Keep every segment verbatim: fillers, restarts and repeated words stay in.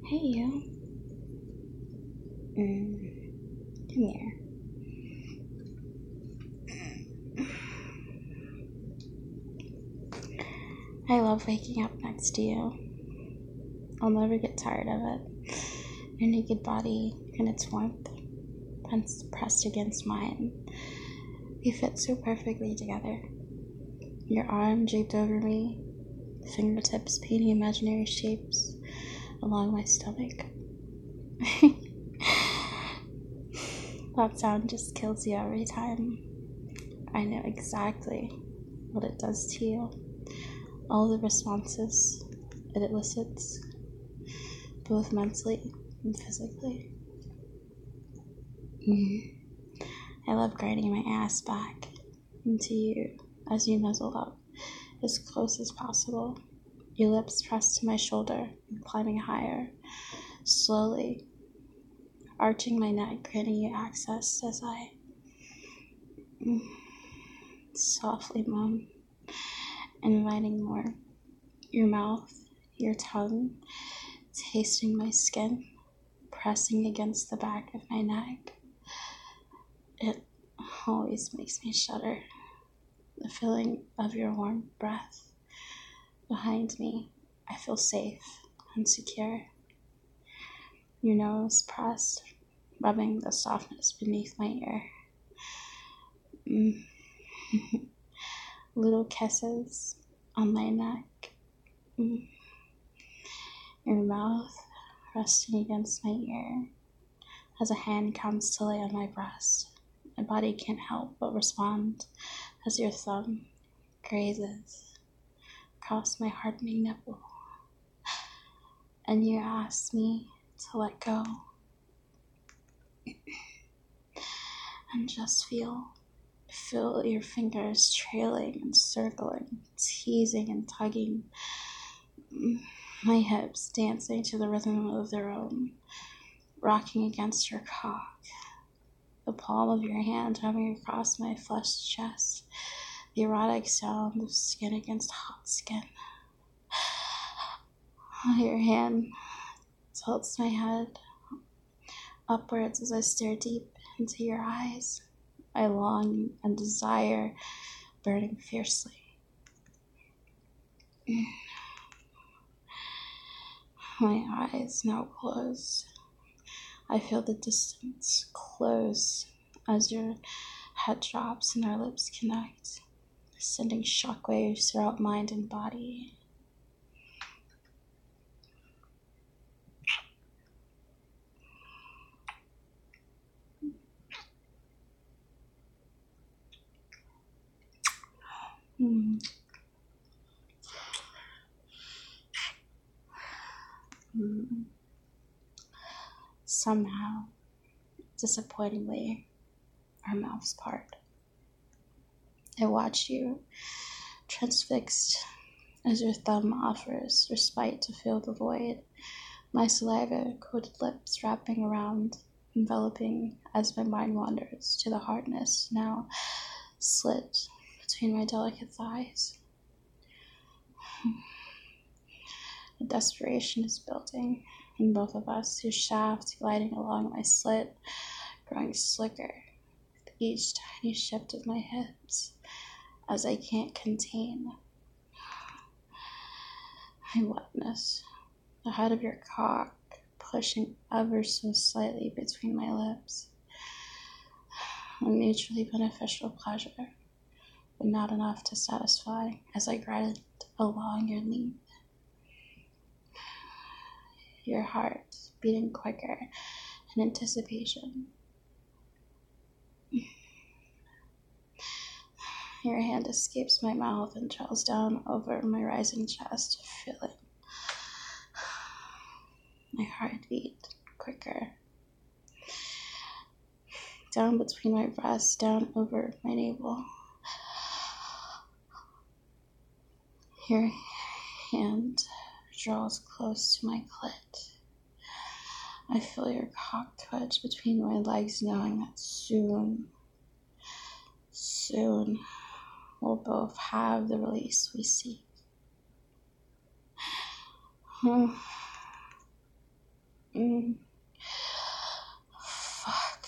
Hey, you. Mm, come here. I love waking up next to you. I'll never get tired of it. Your naked body and its warmth pressed against mine. We fit so perfectly together. Your arm draped over me, fingertips painting imaginary shapes along my stomach. That sound just kills you every time. I know exactly what it does to you. All the responses it elicits, both mentally and physically. Mm. I love grinding my ass back into you as you nuzzle up as close as possible, your lips pressed to my shoulder and climbing higher, slowly arching my neck, granting you access as I mm, softly moan, inviting more. Your mouth, your tongue, tasting my skin, pressing against the back of my neck. It always makes me shudder. The feeling of your warm breath behind me, I feel safe and secure. Your nose pressed, rubbing the softness beneath my ear. Mm. Little kisses on my neck. Mm. Your mouth resting against my ear as a hand comes to lay on my breast. My body can't help but respond as your thumb grazes across my hardening nipple. And you ask me to let go and just feel. Feel your fingers trailing and circling, teasing and tugging. My hips dancing to the rhythm of their own, rocking against your cock. The palm of your hand hovering across my flushed chest. The erotic sound of skin against hot skin. Your hand tilts my head upwards as I stare deep into your eyes. I long and desire burning fiercely. My eyes now closed. I feel the distance close as your head drops and our lips connect, sending shockwaves throughout mind and body. Mm. Mm. Somehow, disappointingly, our mouths part. I watch you, transfixed as your thumb offers respite to fill the void. My saliva-coated lips wrapping around, enveloping as my mind wanders to the hardness now slit between my delicate thighs. The desperation is building in both of us, your shaft gliding along my slit, growing slicker with each tiny shift of my hips as I can't contain my wetness. The head of your cock pushing ever so slightly between my lips. A mutually beneficial pleasure, but not enough to satisfy as I grind along your length. Your heart beating quicker in anticipation. Your hand escapes my mouth and trails down over my rising chest, feeling my heartbeat quicker. Down between my breasts, down over my navel. Your hand draws close to my clit. I feel your cock twitch between my legs, knowing that soon, soon, we'll both have the release we seek. Mm. Fuck.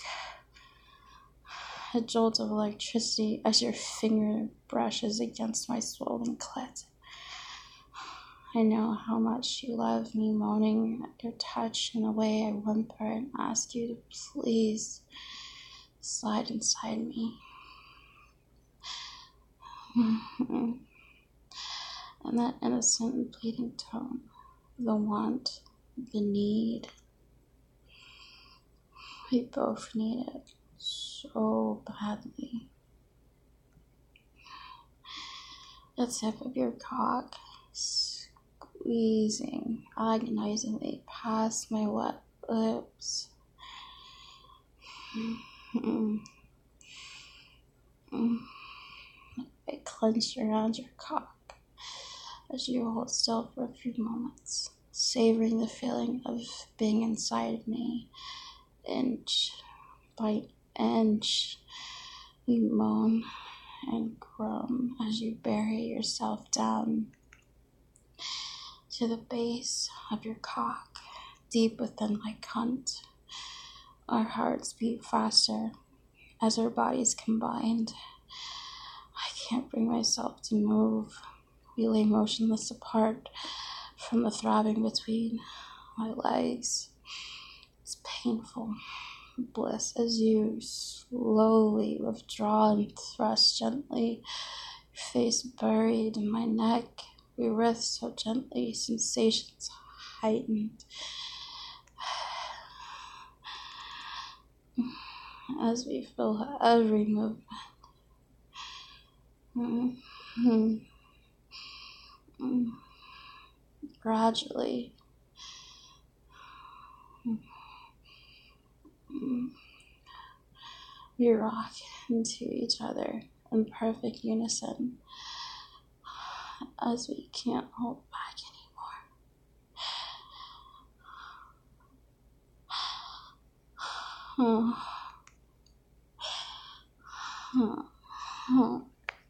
A jolt of electricity as your finger brushes against my swollen clit. I know how much you love me, moaning at your touch in a way I whimper and ask you to please slide inside me. And that innocent and pleading tone, the want, the need. We both need it so badly. The tip of your cock squeezing agonizingly past my wet lips. I clench around your cock as you hold still for a few moments, savoring the feeling of being inside of me. Inch by inch, we moan and groan as you bury yourself down to the base of your cock, deep within my cunt. Our hearts beat faster as our bodies combined. I can't bring myself to move. We lay motionless apart from the throbbing between my legs. It's painful bliss as you slowly withdraw and thrust gently, your face buried in my neck. We writhe so gently, sensations heightened as we feel every movement. Mm-hmm. Mm-hmm. Gradually, mm-hmm. we rock into each other in perfect unison as we can't hold back anymore. Oh. Oh.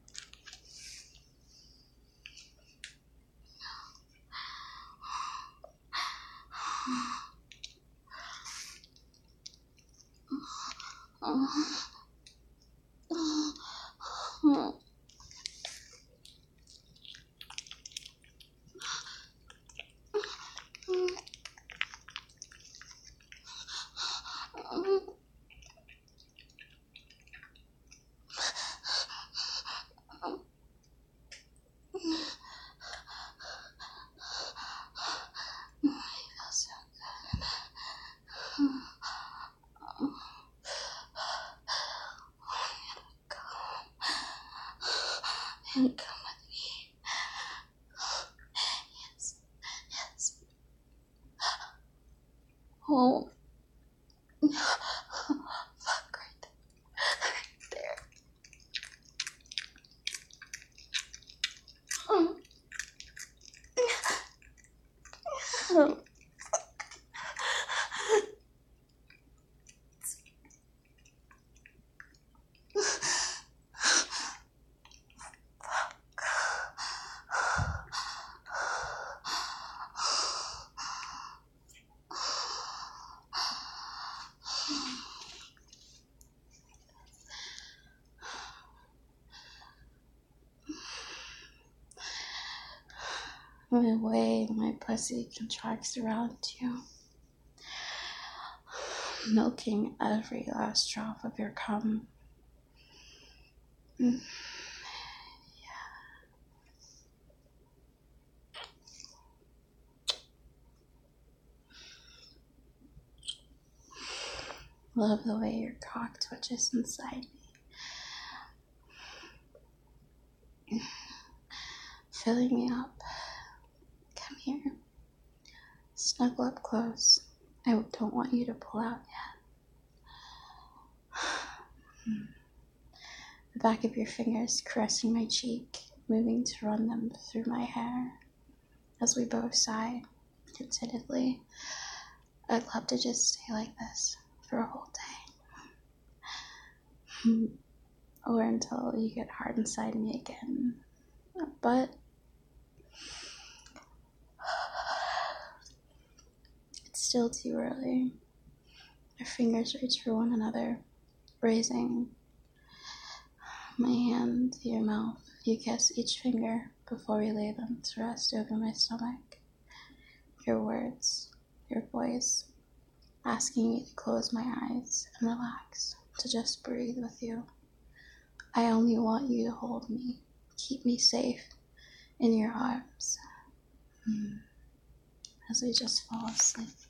Oh. Oh. And come with me. Yes, yes. Oh, fuck right there. Oh. Oh. The way my pussy contracts around you, milking every last drop of your cum. Mm. Love the way your cock twitches inside me, filling me up. Come here. Snuggle up close. I don't want you to pull out yet. The back of your fingers caressing my cheek, moving to run them through my hair as we both sigh contentedly. I'd love to just stay like this for a whole day. Or until you get hard inside me again. But It's still too early. Our fingers reach for one another, raising my hand to your mouth. You kiss each finger before we lay them to rest over my stomach. Your words, your voice, asking me to close my eyes and relax, to just breathe with you. I only want you to hold me, keep me safe in your arms, as we just fall asleep.